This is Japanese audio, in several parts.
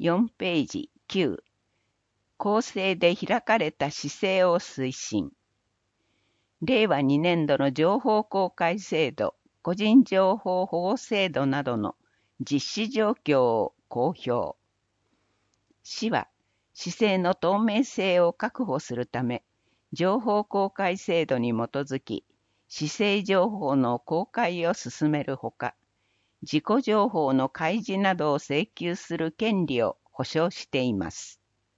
4ページ9、公正で開かれた市政を推進。令和2年度の情報公開制度、個人情報保護制度などの実施状況を公表。市は、市政の透明性を確保するため、情報公開制度に基づき、市政情報の公開を進めるほか、自己情報の開示などを請求する権利を保障しています。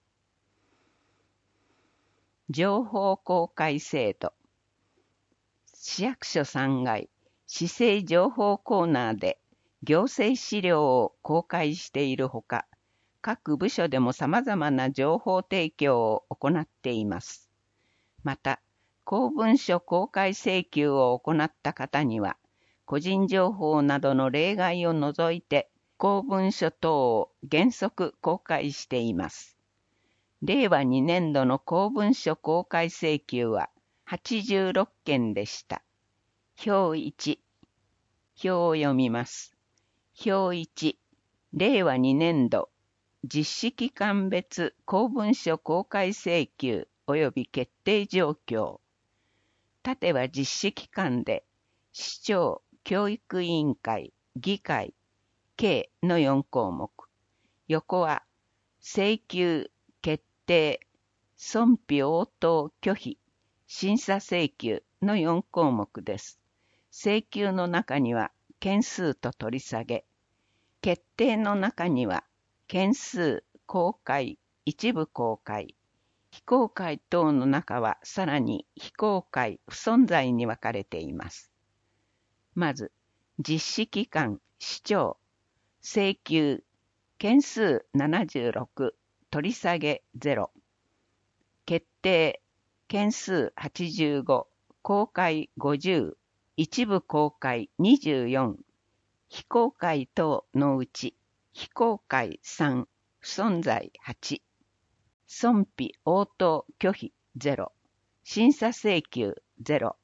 情報公開制度。市役所3階、市政情報コーナーで行政資料を公開しているほか、各部署でも様々な情報提供を行っています。また、公文書公開請求を行った方には、個人情報などの例外を除いて、公文書等を原則公開しています。令和2年度の公文書公開請求は86件でした。表1、表を読みます。表1、令和2年度、実施期間別公文書公開請求及び決定状況。縦は実施期間で、市長、教育委員会、議会、計の4項目。横は、請求、決定、損否応答拒否、審査請求の4項目です。請求の中には、件数と取り下げ。決定の中には、件数、公開、一部公開。非公開等の中はさらに非公開、不存在に分かれています。まず、実施期間、市長、請求、件数76、取り下げ0、決定、件数85、公開50、一部公開24、非公開等のうち、非公開3、不存在8、損否応答拒否0、審査請求0。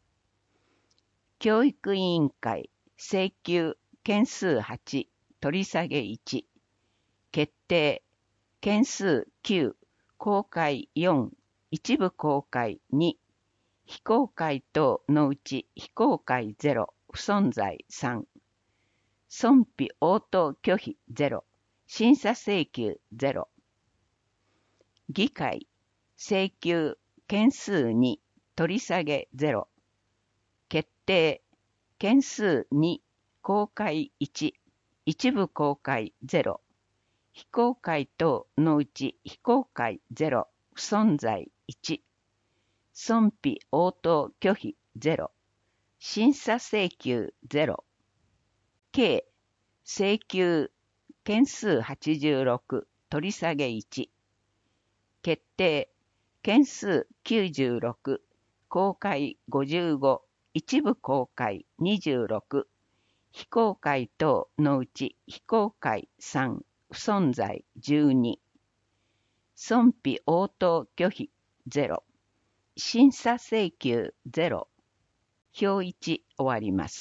教育委員会、請求、件数8、取り下げ1、決定、件数9、公開4、一部公開2、非公開等のうち非公開0、不存在3、損否応答拒否0、審査請求0。議会、請求、件数2、取り下げ0、決定、件数2、公開1、一部公開0、非公開等のうち非公開0、不存在1、損否応答拒否0、審査請求0、計、請求、件数86、取り下げ1、決定、件数96、公開55、一部公開26、非公開等のうち非公開3、不存在12、損否応答拒否0、審査請求0。表1終わります。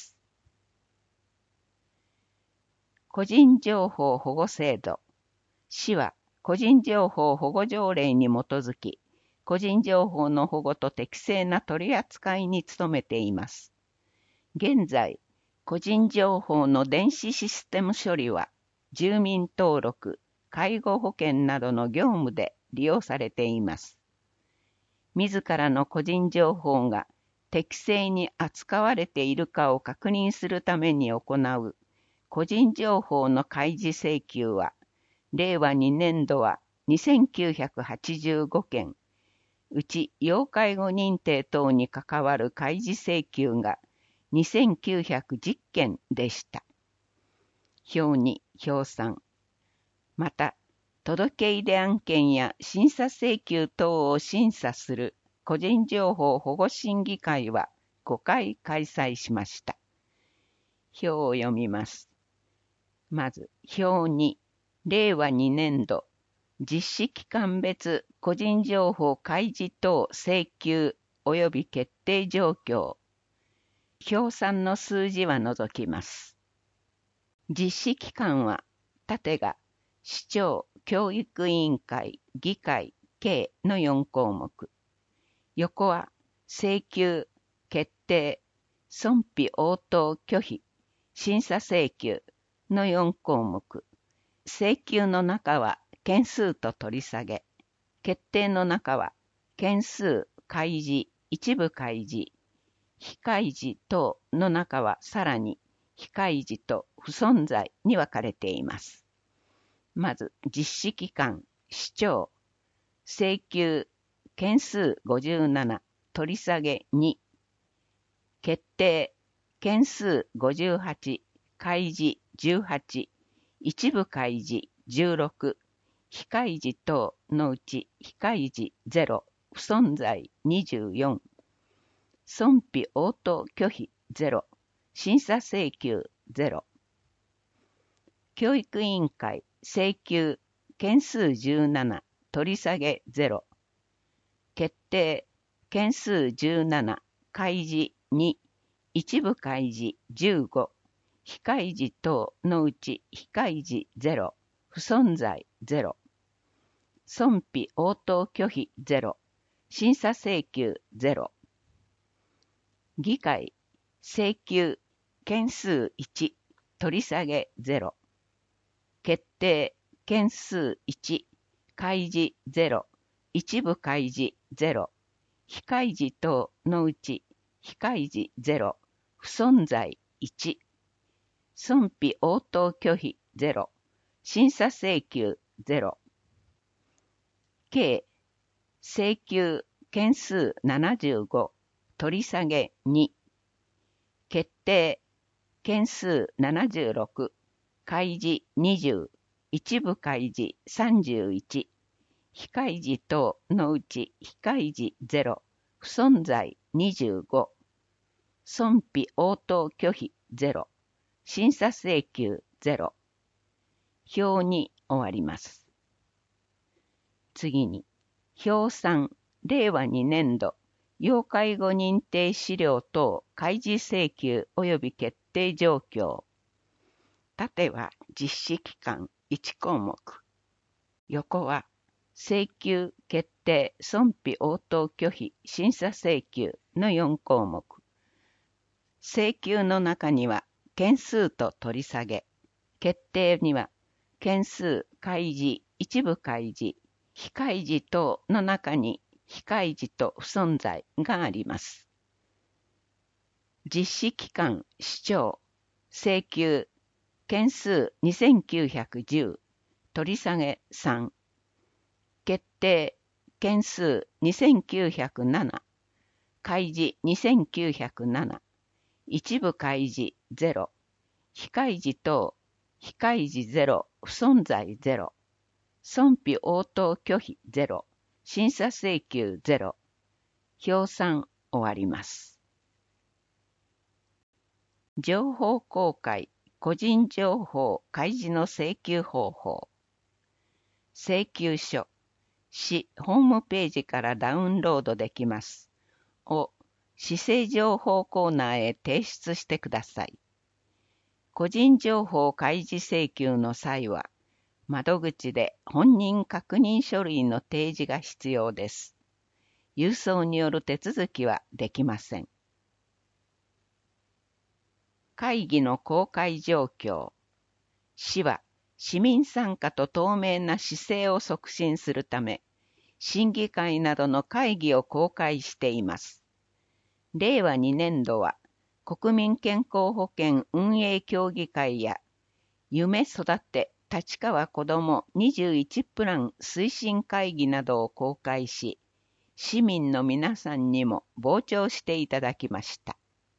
個人情報保護制度。市は個人情報保護条例に基づき、個人情報の保護と適正な取り扱いに努めています。現在、個人情報の電子システム処理は、住民登録、介護保険などの業務で利用されています。自らの個人情報が適正に扱われているかを確認するために行う個人情報の開示請求は、令和2年度は2985件、うち要介護認定等に関わる開示請求が2910件でした。表2、表3。また、届け入れ案件や審査請求等を審査する個人情報保護審議会は5回開催しました。表を読みます。まず、表2、令和2年度、実施期間別個人情報開示等請求及び決定状況。表3の数字は除きます。実施期間は、縦が市長、 教育委員会、議会、計の4項目。横は請求、決定、損否応答拒否、審査請求の4項目。請求の中は件数と取り下げ、決定の中は件数、開示、一部開示、非開示等の中はさらに非開示と不存在に分かれています。まず、実施期間、主張、請求、件数57、取り下げ2、決定、件数58、開示18、一部開示16、非開示等のうち非開示0、不存在24、損否応答拒否0、審査請求0。教育委員会、請求、件数17、取り下げ0、決定、件数17、開示2、一部開示15、非開示等のうち非開示0、不存在0、損否応答拒否0、審査請求0。議会、請求、件数1、取り下げ0、決定、件数1、開示0、一部開示0、非開示等のうち非開示0、不存在1、損否応答拒否0、審査請求0。計、請求、件数75、取り下げ2、決定、件数76、開示20、一部開示31、非開示等のうち非開示0、不存在25、損否応答拒否0、審査請求0。表に終わります。次に、表3、令和2年度、要介護認定資料等開示請求及び決定状況。縦は実施期間1項目。横は請求、決定、損否応答拒否、審査請求の4項目。請求の中には件数と取り下げ、決定には件数、開示、一部開示、非開示等の中に非開示と不存在があります。実施期間、主張、請求、件数2910、取り下げ3、決定、件数2907、開示2907、一部開示0、非開示等、非開示0、不存在0、損否応答拒否0、審査請求0。表3終わります。情報公開、個人情報開示の請求方法。請求書、市ホームページからダウンロードできます。を市政情報コーナーへ提出してください。個人情報開示請求の際は、窓口で本人確認書類の提示が必要です。郵送による手続きはできません。会議の公開状況。市は市民参加と透明な市政を促進するため、審議会などの会議を公開しています。令和2年度は、国民健康保険運営協議会や、夢育て立川こども21プラン推進会議などを公開し、市民の皆さんにも傍聴していただきました。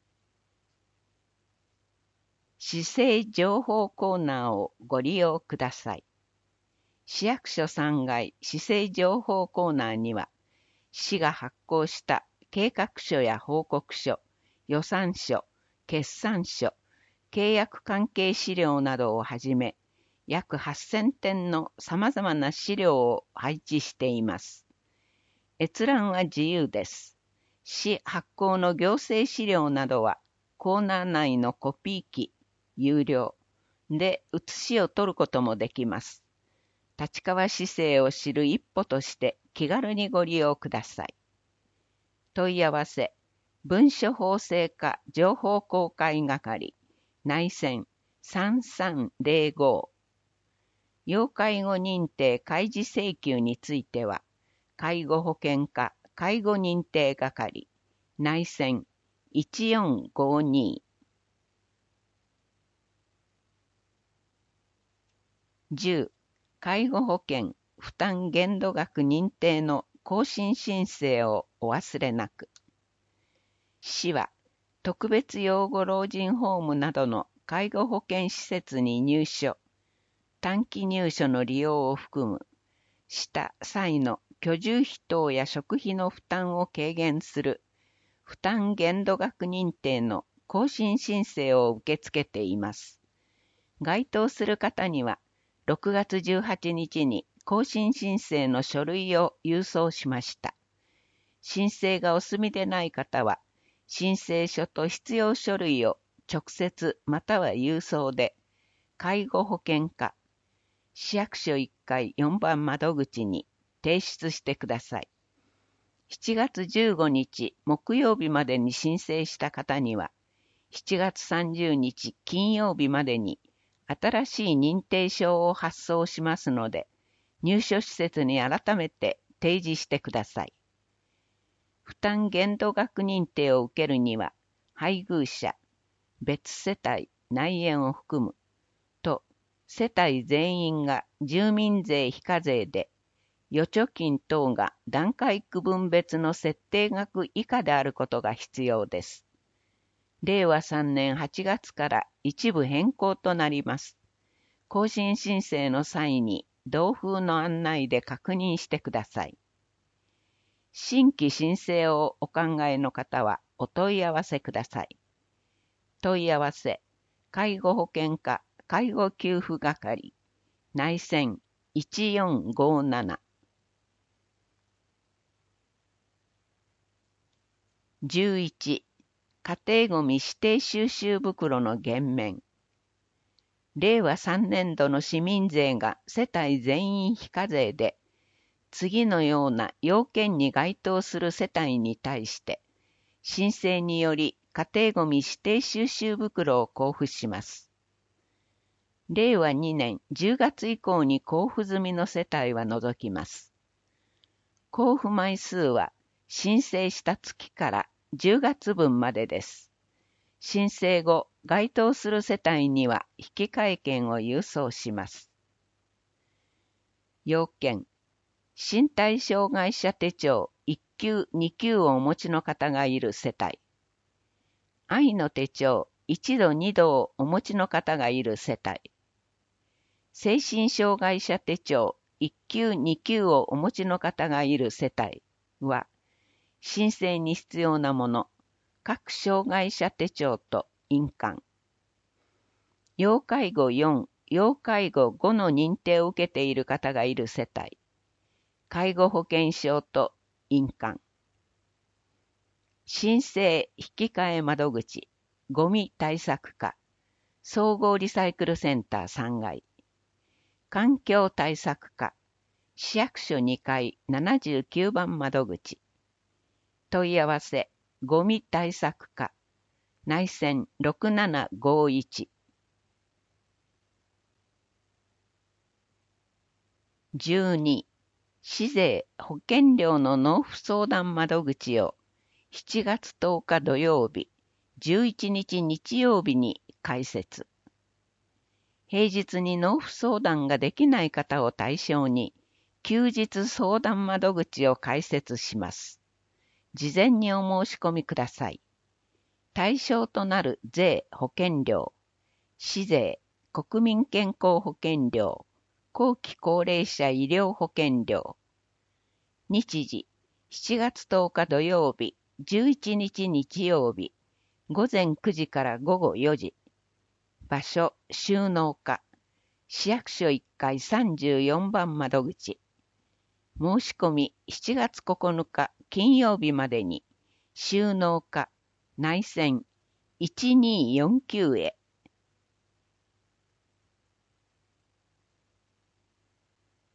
市政情報コーナーをご利用ください。市役所3階市政情報コーナーには、市が発行した計画書や報告書、予算書、決算書、契約関係資料などをはじめ、約8000点の様々な資料を配置しています。閲覧は自由です。市発行の行政資料などは、コーナー内のコピー機、有料で写しを取ることもできます。 立川市政を知る一歩として気軽にご利用ください。問い合わせ、文書法制課情報公開係、内線3305。要介護認定開示請求については、介護保険課介護認定係、内線1452。10、介護保険負担限度額認定の更新申請をお忘れなく。市は、特別養護老人ホームなどの介護保険施設に入所、短期入所の利用を含む、した際の居住費等や食費の負担を軽減する負担限度額認定の更新申請を受け付けています。該当する方には、6月18日に更新申請の書類を郵送しました。申請がお済みでない方は、申請書と必要書類を直接または郵送で、介護保険課、市役所1階4番窓口に提出してください。7月15日木曜日までに申請した方には、7月30日金曜日までに新しい認定証を発送しますので、入所施設に改めて提示してください。負担限度額認定を受けるには、配偶者、別世帯、内縁を含む、と、世帯全員が住民税非課税で、預貯金等が段階区分別の設定額以下であることが必要です。令和3年8月から一部変更となります。更新申請の際に同封の案内で確認してください。新規申請をお考えの方はお問い合わせください。問い合わせ、介護保険課介護給付係、内線1457。11、家庭ごみ指定収集袋の減免。令和3年度の市民税が世帯全員非課税で、次のような要件に該当する世帯に対して、申請により家庭ごみ指定収集袋を交付します。令和2年10月以降に交付済みの世帯は除きます。交付枚数は申請した月から10月分までです。申請後、該当する世帯には引換券を郵送します。要件、身体障害者手帳1級2級をお持ちの方がいる世帯。愛の手帳1度2度をお持ちの方がいる世帯。精神障害者手帳1級2級をお持ちの方がいる世帯は、申請に必要なもの、各障害者手帳と印鑑。要介護4、要介護5の認定を受けている方がいる世帯。介護保険証と印鑑。申請引換窓口、ゴミ対策課、総合リサイクルセンター3階。環境対策課、市役所2階79番窓口。問い合わせ、ゴミ対策課、内線6751。12、市税保険料の納付相談窓口を7月10日土曜日、11日日曜日に開設。平日に納付相談ができない方を対象に、休日相談窓口を開設します。事前にお申し込みください。対象となる税保険料、市税、国民健康保険料、後期高齢者医療保険料。日時、7月10日土曜日、11日日曜日、午前9時から午後4時。場所、収納課、市役所1階34番窓口。申し込み7月9日金曜日までに、収納課、内線1249へ。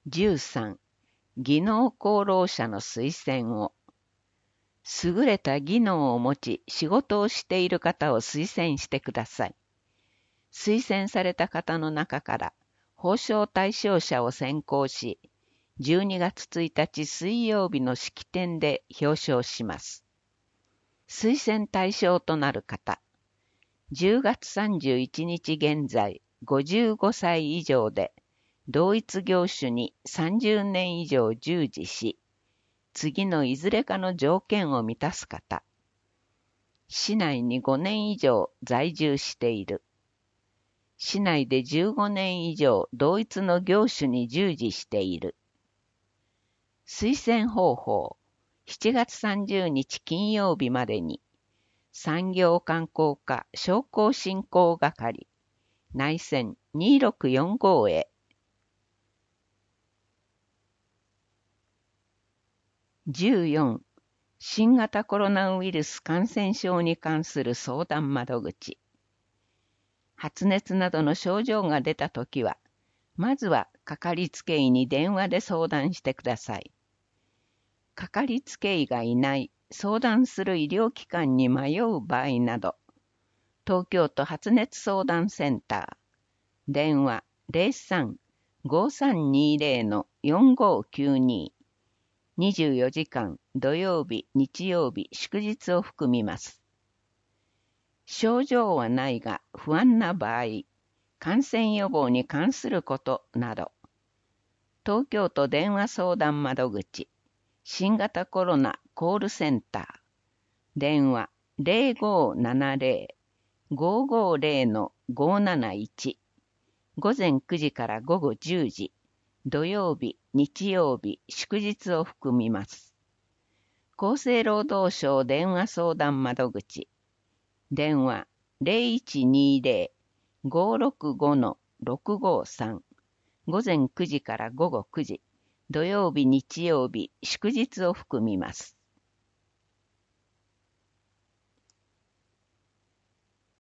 13、技能功労者の推薦を。優れた技能を持ち仕事をしている方を推薦してください。推薦された方の中から表彰対象者を選考し、12月1日水曜日の式典で表彰します。推薦対象となる方、10月31日現在55歳以上で、同一業種に30年以上従事し、次のいずれかの条件を満たす方、市内に5年以上在住している、市内で15年以上同一の業種に従事している。推薦方法、7月30日金曜日までに、産業観光課商工振興係、内線2645へ。14、新型コロナウイルス感染症に関する相談窓口。発熱などの症状が出たときは、まずはかかりつけ医に電話で相談してください。かかりつけ医がいない相談する医療機関に迷う場合など、東京都発熱相談センター、電話 03-5320-4592、24時間土曜日、日曜日、祝日を含みます。症状はないが不安な場合、感染予防に関することなど、東京都電話相談窓口、新型コロナコールセンター、電話 0570-550-571、午前9時から午後10時、土曜日、日曜日、祝日を含みます。厚生労働省電話相談窓口、電話 0120-565-653、午前9時から午後9時、土曜日、日曜日、祝日を含みます。